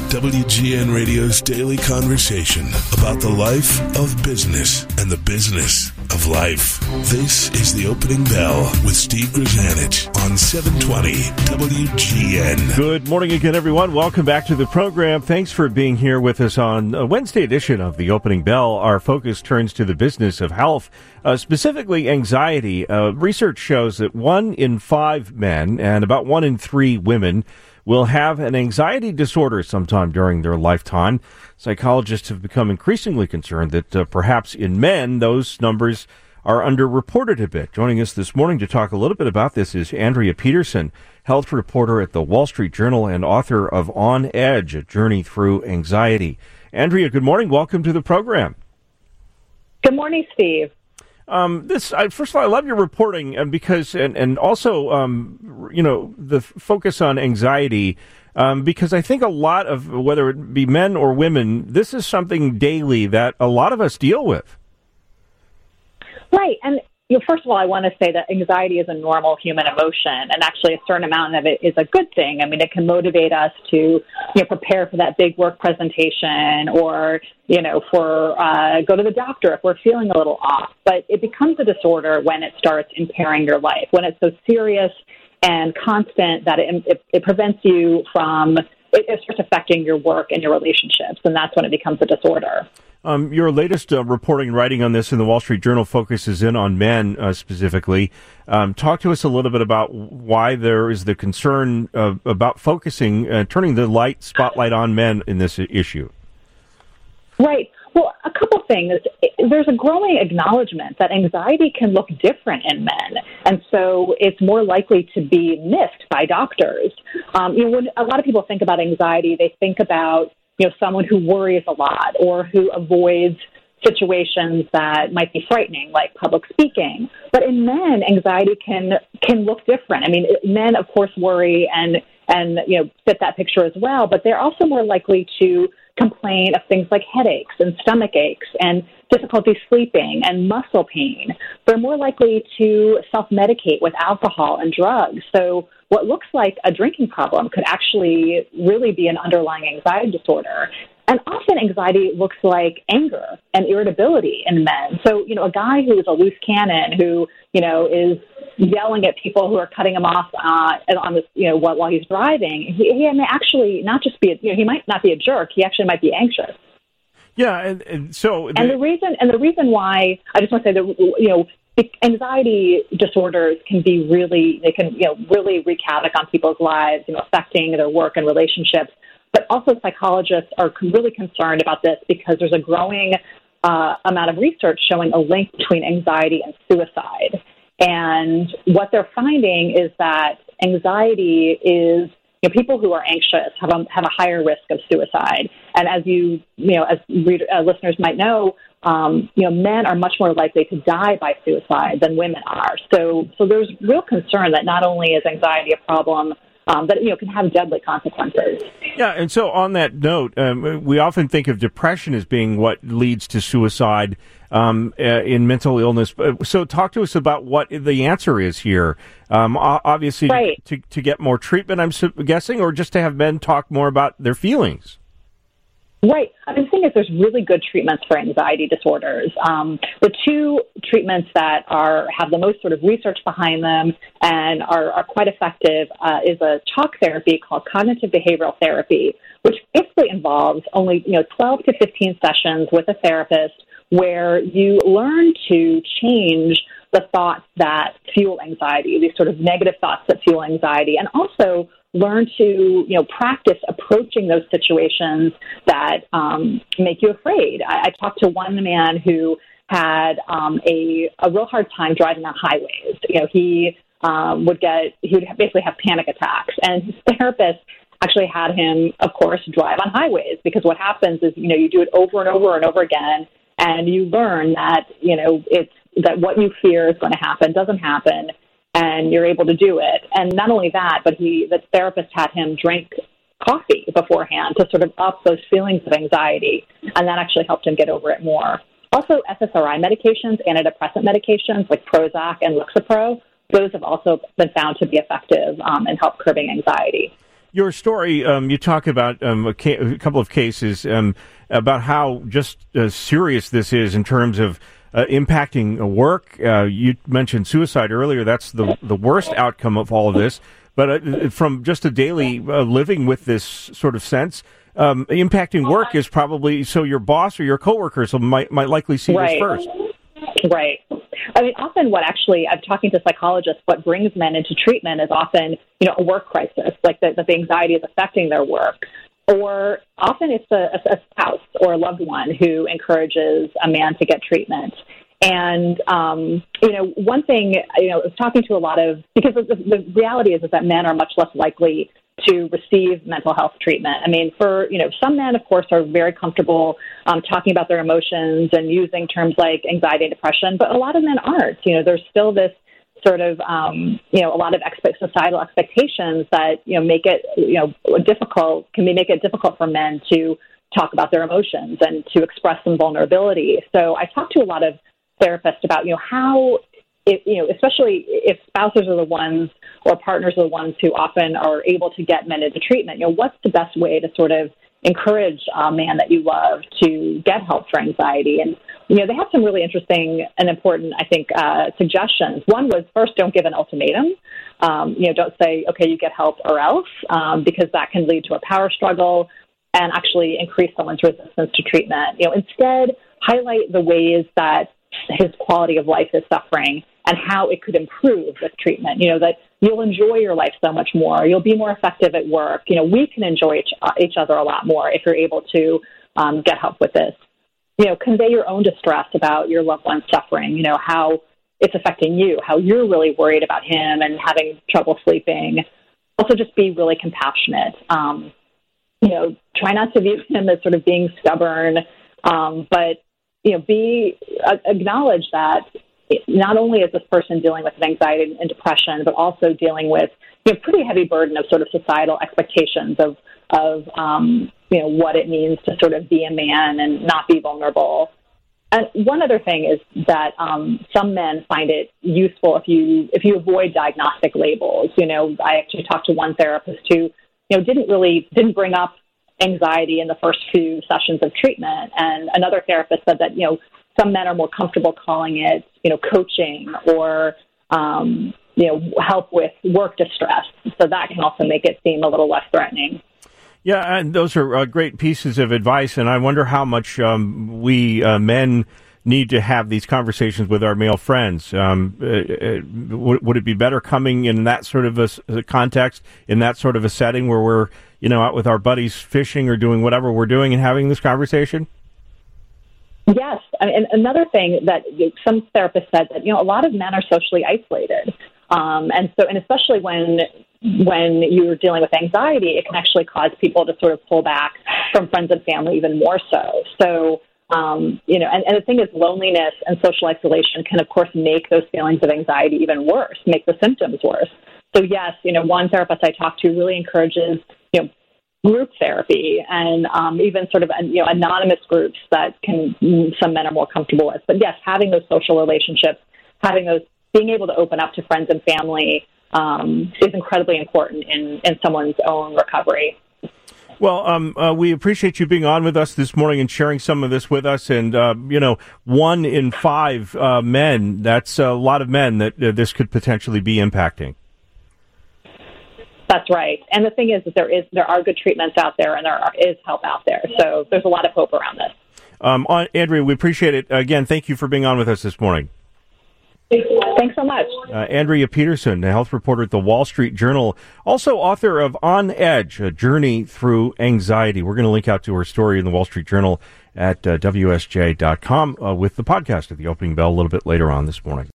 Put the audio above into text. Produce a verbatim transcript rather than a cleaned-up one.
W G N Radio's daily conversation about the life of business and the business of life. This is The Opening Bell with Steve Grzanich on seven twenty W G N. Good morning again, everyone. Welcome back to the program. Thanks for being here with us on a Wednesday edition of The Opening Bell. Our focus turns to the business of health, uh, specifically anxiety. Uh, research shows that one in five men and about one in three women will have an anxiety disorder sometime during their lifetime. Psychologists have become increasingly concerned that uh, perhaps in men, those numbers are underreported a bit. Joining us this morning to talk a little bit about this is Andrea Peterson, health reporter at the Wall Street Journal and author of On Edge, A Journey Through Anxiety. Andrea, good morning. Welcome to the program. Good morning, Steve. Um, this, I, first of all, I love your reporting, and because, and, and also, um, you know, the f- focus on anxiety, um, because I think a lot of, whether it be men or women, this is something daily that a lot of us deal with. Right. And you know, first of all, I want to say that anxiety is a normal human emotion, and actually a certain amount of it is a good thing. I mean, it can motivate us to, you know, prepare for that big work presentation, or, you know, for uh, go to the doctor if we're feeling a little off. But it becomes a disorder when it starts impairing your life, when it's so serious and constant that it, it, it prevents you from, it, it starts affecting your work and your relationships, and that's when it becomes a disorder. Um, your latest uh, reporting and writing on this in the Wall Street Journal focuses in on men uh, specifically. Um, talk to us a little bit about why there is the concern uh, about focusing, uh, turning the light spotlight on men in this issue. Right. Well, a couple things. There's a growing acknowledgement that anxiety can look different in men, and so it's more likely to be missed by doctors. Um, you know, when a lot of people think about anxiety, they think about, you know, someone who worries a lot or who avoids situations that might be frightening, like public speaking. But in men, anxiety can can look different. I mean, men, of course, worry and and you know fit that picture as well, but they're also more likely to complain of things like headaches and stomach aches and difficulty sleeping and muscle pain. They're more likely to self-medicate with alcohol and drugs. So what looks like a drinking problem could actually really be an underlying anxiety disorder. And often anxiety looks like anger and irritability in men. So, you know, a guy who is a loose cannon, who, you know, is yelling at people who are cutting him off uh, on this, you know, while, while he's driving, he, he may actually not just be, a, you know, he might not be a jerk. He actually might be anxious. Yeah, and, and so, the, and the reason, and the reason why, I just want to say that, you know, anxiety disorders can be really, they can, you know, really wreak havoc on people's lives, you know, affecting their work and relationships. But also psychologists are really concerned about this because there's a growing uh, amount of research showing a link between anxiety and suicide. And what they're finding is that anxiety is, you know, people who are anxious have a, have a higher risk of suicide. And as you, you know, as reader, uh, listeners might know, um, you know, men are much more likely to die by suicide than women are. So, so there's real concern that not only is anxiety a problem, Um, that, you know, can have deadly consequences. Yeah, and so on that note, um, we often think of depression as being what leads to suicide um, uh, in mental illness. So talk to us about what the answer is here. Um, obviously, right. to, to get more treatment, I'm guessing, or just to have men talk more about their feelings. Right. I mean, the thing is, there's really good treatments for anxiety disorders. Um, the two treatments that are have the most sort of research behind them and are, are quite effective uh, is a talk therapy called cognitive behavioral therapy, which basically involves only, you know, twelve to fifteen sessions with a therapist where you learn to change the thoughts that fuel anxiety, these sort of negative thoughts that fuel anxiety, and also learn to, you know, practice approaching those situations that um, make you afraid. I, I talked to one man who had um, a, a real hard time driving on highways. You know, he um, would get, he would basically have panic attacks, and his therapist actually had him, of course, drive on highways, because what happens is, you know, you do it over and over and over again, and you learn that, you know, it's that what you fear is going to happen doesn't happen, and you're able to do it. And not only that, but he, the therapist had him drink coffee beforehand to sort of up those feelings of anxiety, and that actually helped him get over it more. Also, S S R I medications, antidepressant medications like Prozac and Lexapro, those have also been found to be effective um, in help curbing anxiety. Your story, um, you talk about um, a, ca- a couple of cases um, about how just uh, serious this is in terms of uh, impacting uh, work. Uh, you mentioned suicide earlier. That's the the worst outcome of all of this. But uh, from just a daily uh, living with this sort of sense, um, impacting work is probably, so your boss or your coworkers might might likely see right. this first. Right. I mean, often what actually, I'm talking to psychologists, what brings men into treatment is often, you know, a work crisis, like that, that the anxiety is affecting their work. Or often it's a, a spouse or a loved one who encourages a man to get treatment. And, um, you know, one thing, you know, I was talking to a lot of, because the, the reality is, is that men are much less likely to receive mental health treatment. I mean, for, you know, some men, of course, are very comfortable um, talking about their emotions and using terms like anxiety and depression, but a lot of men aren't. You know, there's still this sort of, um, you know, a lot of expect- societal expectations that, you know, make it, you know, difficult, can make it difficult for men to talk about their emotions and to express some vulnerability. So I talked to a lot of therapists about, you know, how, it, you know, especially if spouses are the ones or partners are the ones who often are able to get men into treatment, you know, what's the best way to sort of encourage a man that you love to get help for anxiety? And, you know, they have some really interesting and important, I think, uh, suggestions. One was, first, don't give an ultimatum. Um, you know, don't say, okay, you get help or else, um, because that can lead to a power struggle and actually increase someone's resistance to treatment. You know, instead, highlight the ways that his quality of life is suffering and how it could improve with treatment. You know, that you'll enjoy your life so much more. You'll be more effective at work. You know, we can enjoy each, uh, each other a lot more if you're able to um, get help with this. You know, convey your own distress about your loved one's suffering, you know, how it's affecting you, how you're really worried about him and having trouble sleeping. Also, just be really compassionate. Um, you know, try not to view him as sort of being stubborn, um, but, you know, be, uh, acknowledge that not only is this person dealing with anxiety and depression, but also dealing with, you know, pretty heavy burden of sort of societal expectations of, of um, you know, what it means to sort of be a man and not be vulnerable. And one other thing is that um, some men find it useful if you if you avoid diagnostic labels. You know, I actually talked to one therapist who, you know, didn't really didn't bring up anxiety in the first few sessions of treatment, and another therapist said that, you know, some men are more comfortable calling it, you know, coaching or, um, you know, help with work distress. So that can also make it seem a little less threatening. Yeah, and those are uh, great pieces of advice, and I wonder how much um, we uh, men need to have these conversations with our male friends. Um, uh, uh, would, would it be better coming in that sort of a, a context, in that sort of a setting where we're, you know, out with our buddies fishing or doing whatever we're doing and having this conversation? Yes. I mean, and another thing that some therapists said that, you know, a lot of men are socially isolated. Um, and so, and especially when when you're dealing with anxiety, it can actually cause people to sort of pull back from friends and family even more so. So, um, you know, and, and the thing is, loneliness and social isolation can, of course, make those feelings of anxiety even worse, make the symptoms worse. So, yes, you know, one therapist I talked to really encourages, you know, group therapy and um, even sort of, you know, anonymous groups that can some men are more comfortable with. But yes, having those social relationships, having those, being able to open up to friends and family um, is incredibly important in, in someone's own recovery. Well, um, uh, we appreciate you being on with us this morning and sharing some of this with us. And, uh, you know, one in five uh, men, that's a lot of men that uh, this could potentially be impacting. That's right. And the thing is that there is there are good treatments out there and there are, is help out there. So there's a lot of hope around this. Um, Andrea, we appreciate it. Again, thank you for being on with us this morning. Thanks so much. Uh, Andrea Peterson, a health reporter at the Wall Street Journal, also author of On Edge, A Journey Through Anxiety. We're going to link out to her story in the Wall Street Journal at uh, W S J dot com uh, with the podcast at the opening bell a little bit later on this morning.